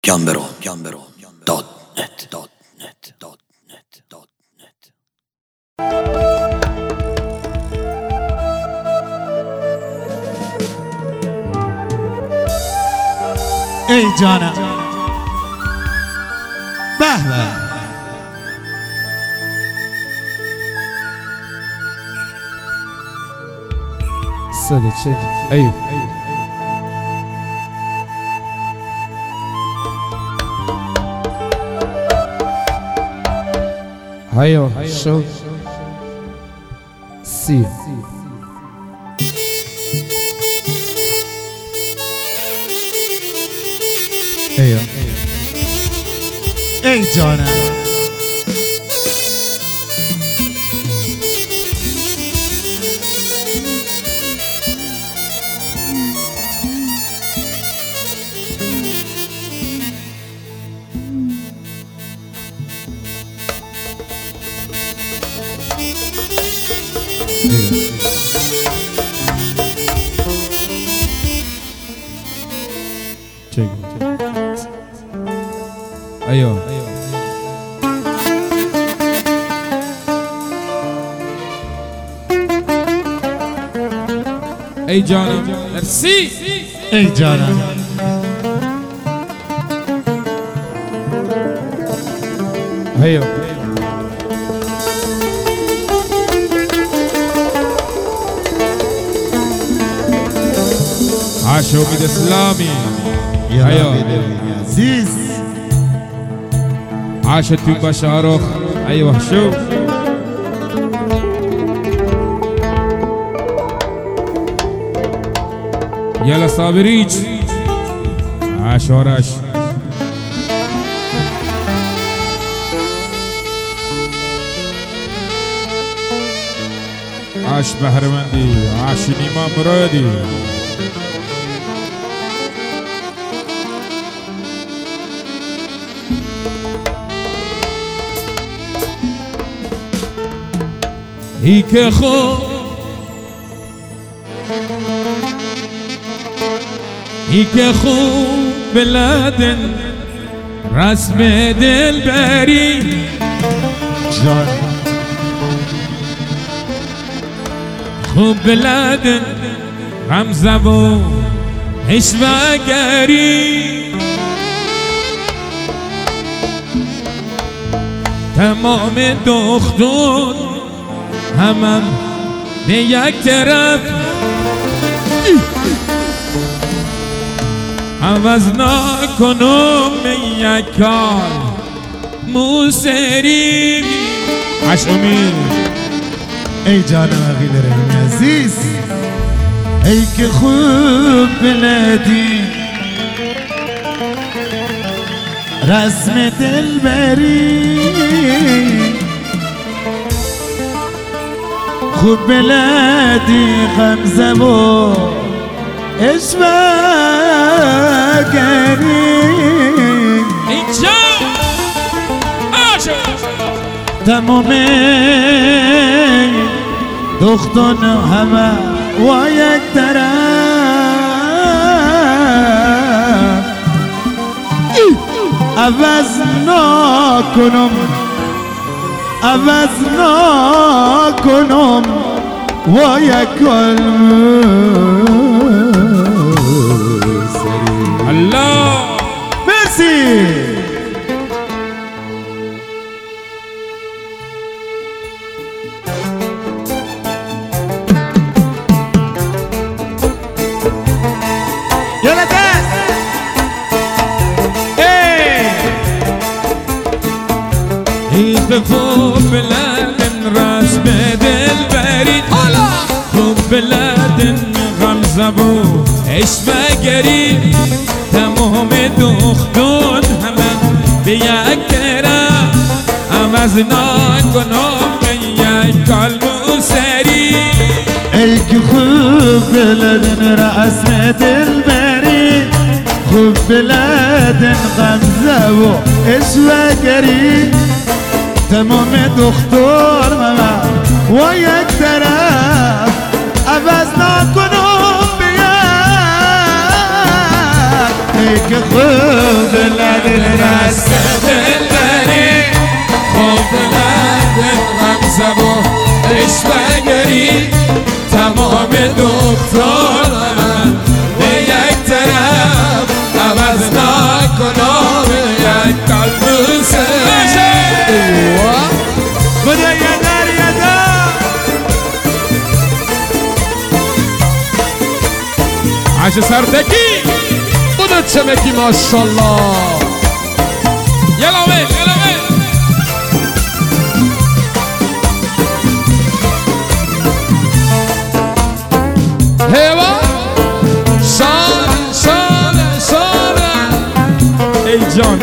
gamberå.net. ای جانم به به صدق شد ايوه ايوه شو سي ايوه ای جانم ايوه اي جانم مرسي ای جانم ايوه عاشوا بيد اسلامي ايوه عزیز عاشت توبا شاروخ ايوه شو يلا صابريج عاش وراش عاش بحرمندي عاش نيما مرادي هيك خو هيك خو بلاد رسم دلبری جان خوب بلاد غمزه و عشوه‌گری تمام دختون همم به یک طرف عوض نکنم یک کار موسری عشقمی ای جانم اقیل رحمی عزیز ای که خوب بلدی رسم دلبری خوب بلدی غمزه و عشوه‌گری اینجا عاشق تمام دختان همه و یک طرف عوض نکنم و یک الله مرسی يلا داس هيك خوب بلاد رسم دلبری خوب بلاد غمزه و عشوه‌گری تمام دختون همه به یک طرف عوض نکنم به یک کالبو سری ای که خوب بلدن رسم دلبری خوب بلدن غمزه و عشوه‌گری تمام دختر ماما و یک طرف عوض نکنم بیاد ای که خوب بلدن قلب سری بده یه در یه در عش سرتکی بده چمکی ماشالله یلا وی یلا وی هوا شانه ای جان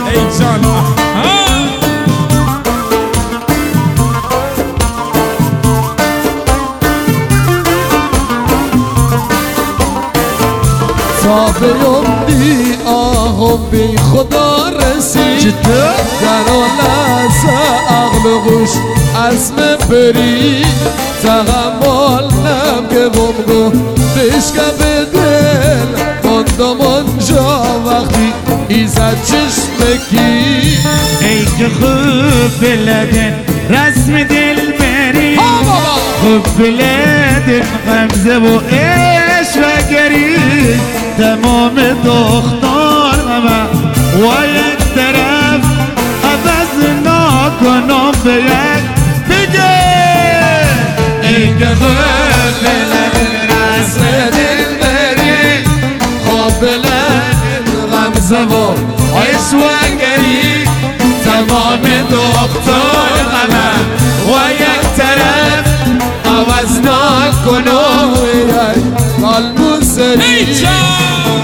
تا بیومدی آهم بی خدا رسید چطور؟ در آن لحظه عقل و گوش عزم بری تحمل نمگم گو بشکب دل ماندم آنجا وقتی ایزد چشمکی ای که خوب بلدن رسم دل بری خوب بلدن غمزه و عشق و گری تمام دختار و یک طرف عوض نکنم به یک بگه ای که خوب بلدن رسم دل بری خوب بلند غمزه و عشق و گری تمام دختار و یک طرف عوض نکنم قلب و سری ای جان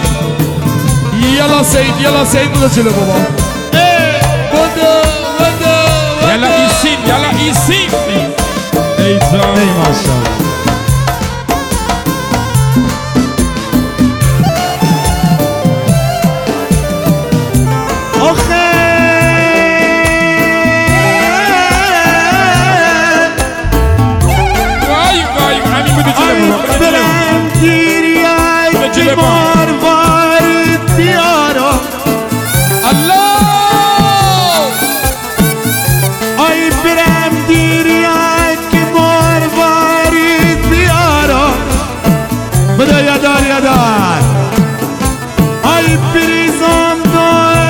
یلا سید بده جلو بابا بده یلا ایسین ای جان ای ماشاءالله آخه وای همین بده جلو بابا برم گیری ای جلو بابا. مروارید بیارم الله آی برم گیری ای که مروارید بیارم بده یادار آی بریزم دار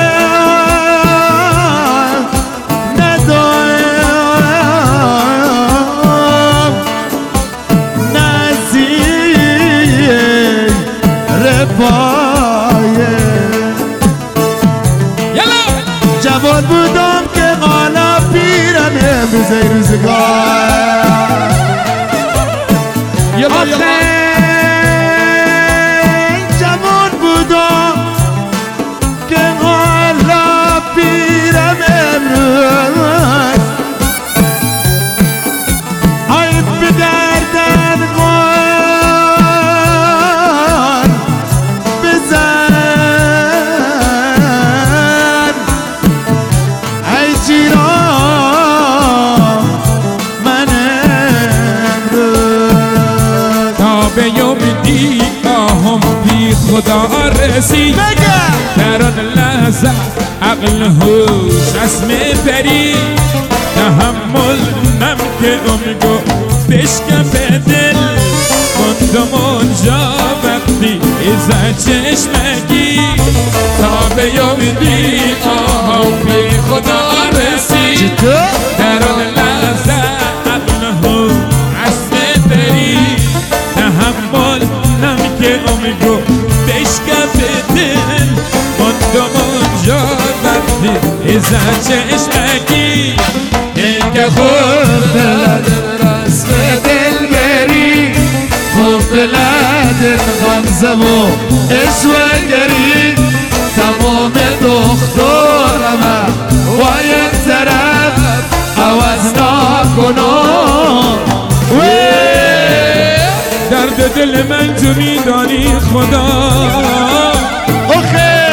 ندارم نزیر رفایه یلا جوان بودم که حالا پیرم امروز ای روزگار آخه جوان بودم که حالا پیرم امروز آی به دردن غار بزن ای جیران من امروز تا به یوم دیگاهم بی خدا رسید در آن لحظه عقل هوش اسم پری تحمل نم که امگو بشکف دل ماندم آنجا وقتی ازا چشمگی تا به یوم دیگاهم بی خدا رسید در آن لحظه عقل هوش اسم پری تحمل نم که امگو بشکف دل ماندم آنجا وقتی ازا چشمگی که خوب بلدن رسم دل بری خوب بلدن غمزه و عشق و گری تمام دخترم و یک طرف عوض نکنم درد دل من تو میدانی خدا آخه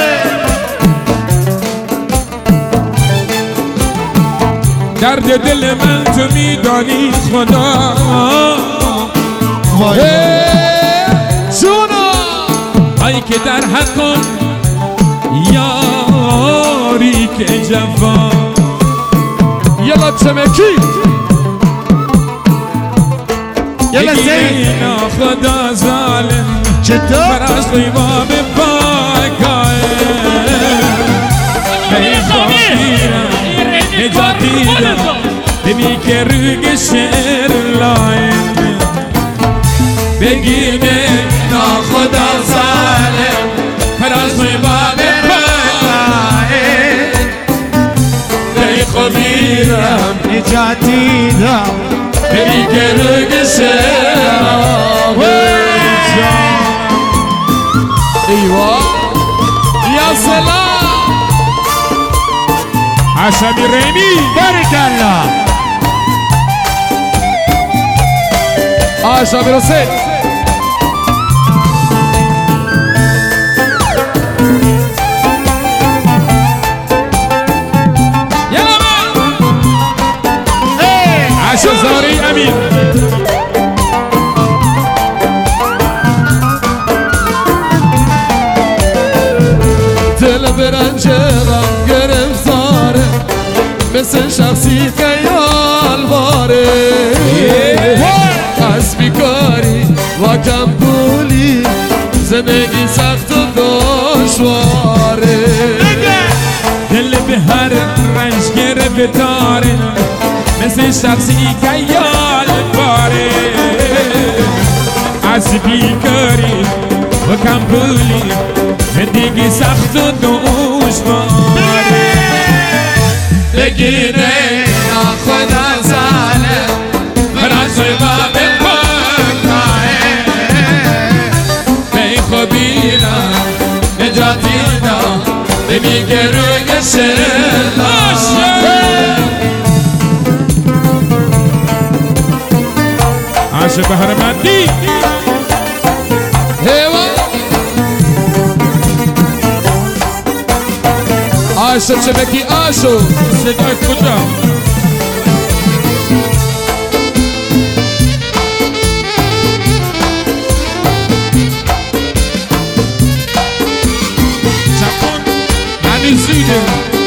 درد دل من تو میدانی خدا جونا ای که در حق کن یاری که جوان یلا چمکی یلا بگی سید خدا ظالم چطور؟ براش قیمام پاکای ای خواهی میکرگ شعر لایم بگینه ناخدا ظالم فراز باب ای خبیرم نجاتی دام میکرگ شعر ایوه یا سلام عشبی ریمی بارک الله آشا برسه یلا من عشب زاری امین دل برنج غم گرفتاره مثل شخصی خیال باره از بیکاری و کم پولی زندگی سخت و دشواره دل به هر رنج گرفتاره مثل شخصی که یال باره از بیکاری و کم پولی زندگی سخت و دشواره بگیره ناخدا ظالم فراز باب ای خبیرم نجاتی دام میکرگ شعر عاشق بهرمندی هیوا آشو چه بکی آشو صدای کجا چپون همین زوده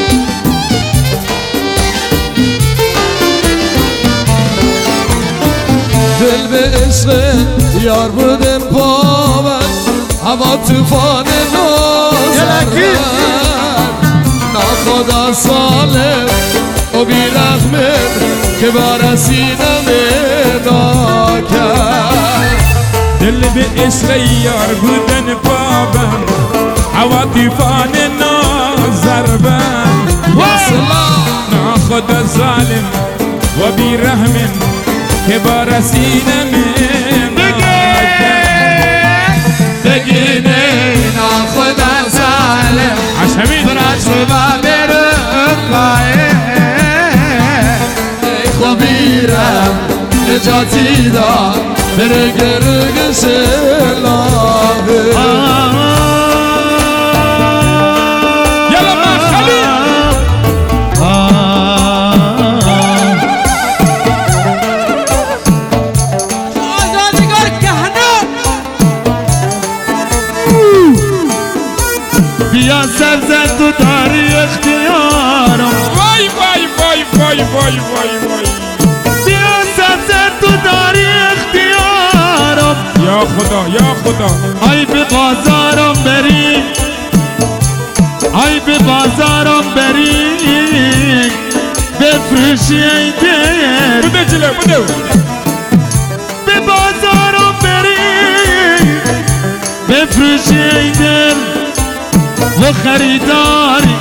دل به عشق یار بودم پاون هوا توفان نازرد ناخدا سالم و بیرحمت که بارسیدم ناکرد دل به عشق یار بودن بابم هوا دیفان نازربن ناخدا ظالم و بیرحمن که بارسیدم بگینه ناخدا ظالم عشبین فراز باب ای خبیرم نجاتی دام بره گرگ شلابه یلا من خلیل بیا سرزد تو داری اختیارم وای وای وای وای وای وای وای بیا سرزد تو داری اختیارم یا خدا یا خدا ای به بازارم بری ای به بازارم بری بفروشی ای دل بده جلو بده به بازارم بری بفروشی ای دل و خریداری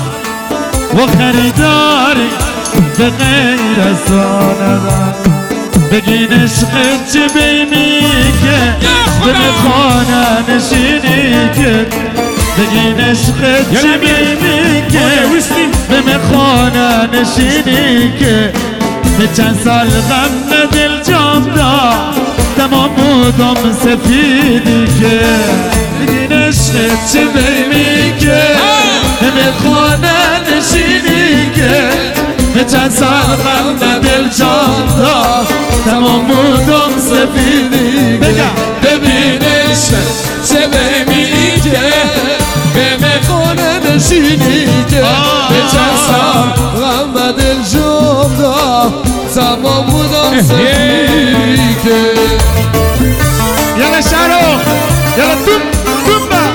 به غیر از ندارم بگین عشقت چه بیمی که به خانه نشینی که بگین عشقت چه بیمی که به خانه نشینی که به چند سال غم دل جام داد تمام بودم سفیدی که بگین عشقت چه بیمی که به خانه نشینی که به چند سال غم دل جام داد تمام بودم سفیدی ببینش چه بمیگه به مخونه نشینی که به چند سال غم و دل جم دا تمام بودم سفیدی که یلا شارو یلا تومبا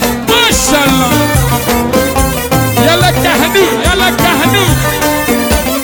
ماشاءالله یلا کهنو یلا کهنو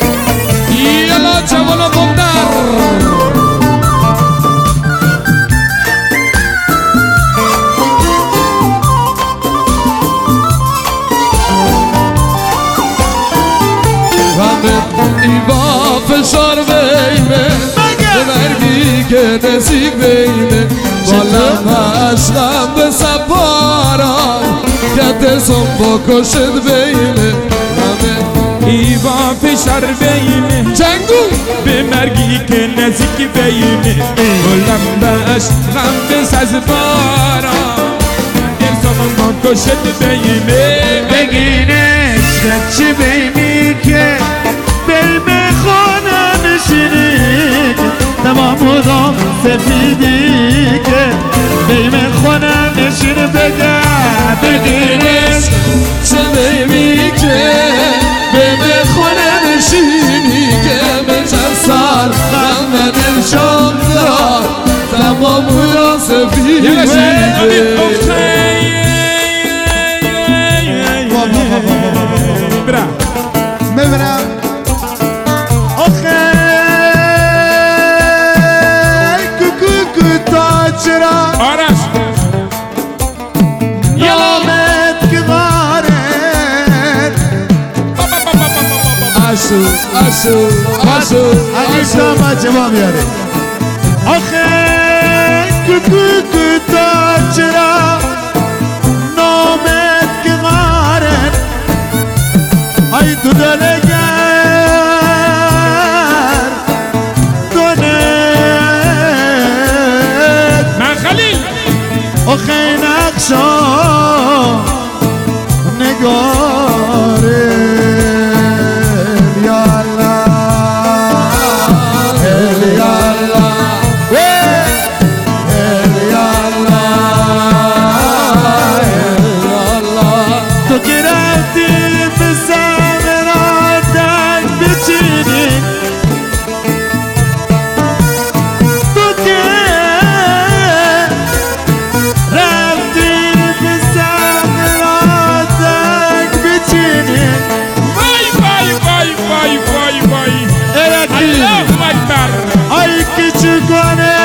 که نزدیک بیمه بالم عشقم به سپارم که دستم بکشد بیمه ایوا فشار بیمه جنگو به مرگی که نزدیک بیمه بلم باش غم بساز بارم ارسام بکشد بیمه بگین عشقت چی بیمی که بیمه خانه نشینی که تمام سفیدی که بیمه خانه نشین بگه بگین عشق چه بیمی که بیمه خونه نشینی که به چند سال غم و دلشم دار تمام بودا سفیدی برا میبرم آخه کوکو تاجرا آرش یامت که غارت عشو ما جواب یاره آخه کوکو تاجرا نامت که غارت ای تو دلگر دونت من خلیل آخه نقشا نگاره یا الله یا الله یا الله تو که رفتی به سمراتک بچینی تو که رفتی به سمراتک بچینی وای ارکی الله اکبر ای کچکانه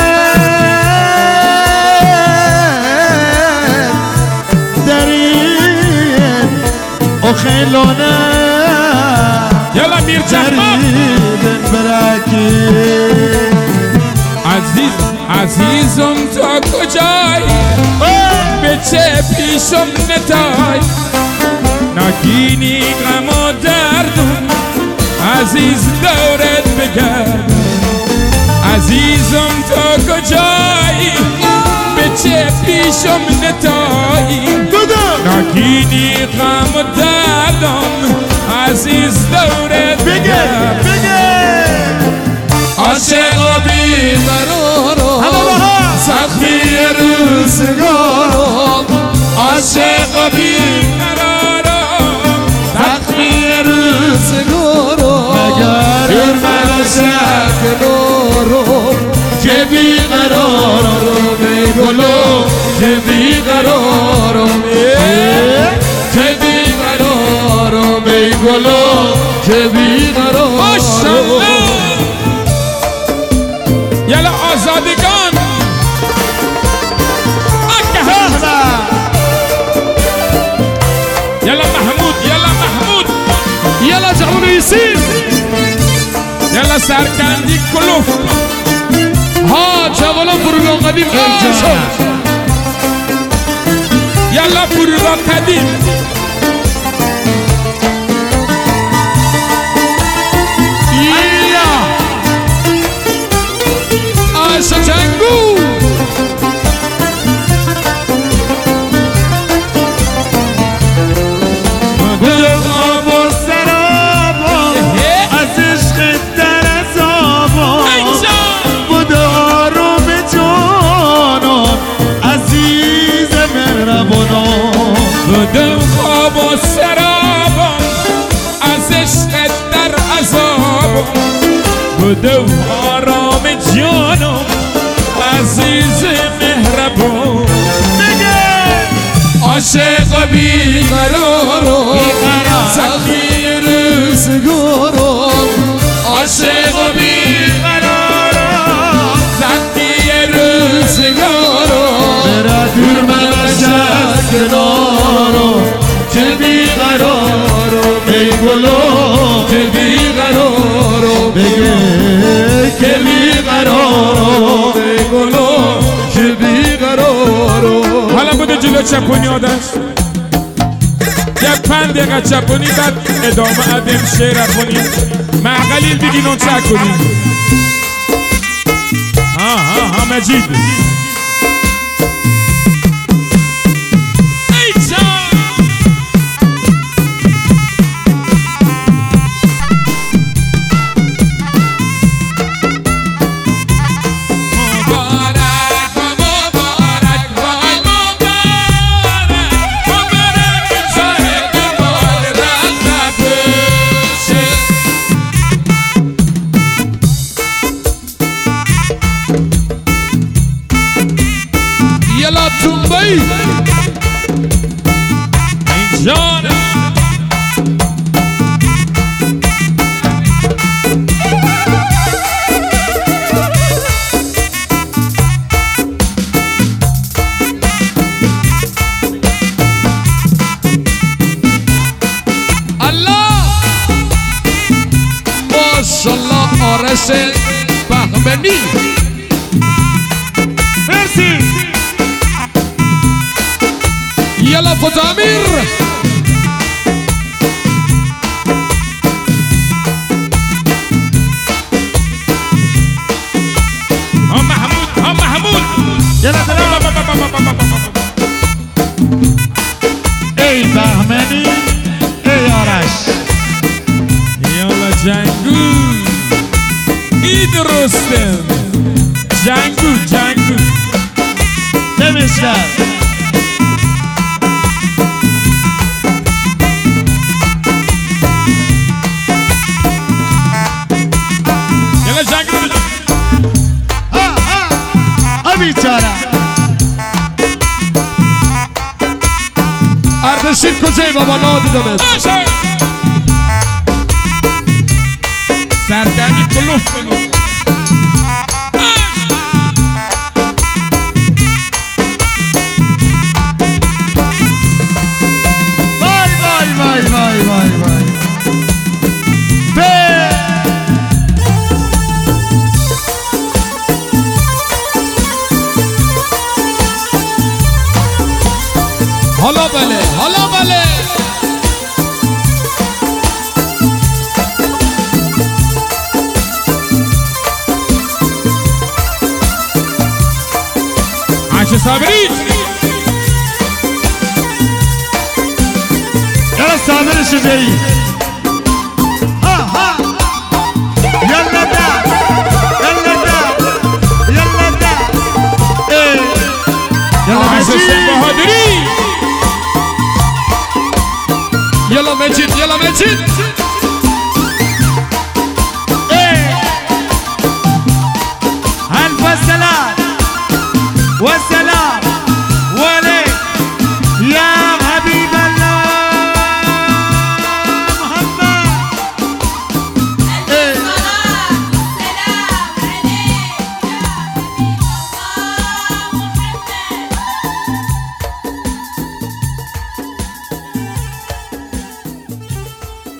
درین او خیلونه یلا میر جهمات درین براکی عزیزم تا کجایی به چه پیشم نتای نگینی غم و دردم عزیز دورت بگرد عزیزم تا کجایی به چه پیشم نتایی نگینی غم و دردم عزیز دورت بگرد عاشق و بیقرارم سختی روزگارم عاشق و بیقرارم سختی روزگارم مگر من شکنارم که بیقرارم ای گلو که بیقرارم که بیقرارم ای گلو که بیقرارم ماشاءالله یلا آزادگان یلا محمود یلا جعون یسین یلا سرکندی کلوف ها جوالا فرودگاه قدیم اینجا یلا فرودگاه قدیم آشا جنگو آب و سرابا از عشق در عذابا بودارو به جانم عزیز مهربانم بدم خواب و سرابم از عشق در عذابم بدم آرام جانم عزیز مهربان عاشق بیقرارم سختی روزگارم عاشق بیقرارم سختی روزگارم برا دور من کنارم که بیقرارم ای گلو که بیقرارم بگه که بیقرارم حالا چپونی آدش یه 5 دقیقه چپونی بعد ادامه ادم شعر خونی معقلیل بگین اون چک کنی ها مجید تنبی جانه الله ماشالله آرش بهمنی مرسی يلا فتامير هم محمود يلا سلام ای بهمنی ای آرش یالا جنگو اید رستم جنگو نمیشتر یالا جنگو بیچاره اردشیر کجای بابا نادیدمت سردنی کلوف کنو وای حالا بله عاش صابری يلا صابر الشجعي ها يلا دا ايه يلا عاش حسین بهادری يلا مجید الف والسلام وليك يا حبيب الله محمد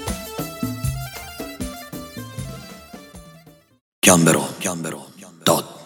Chiambero.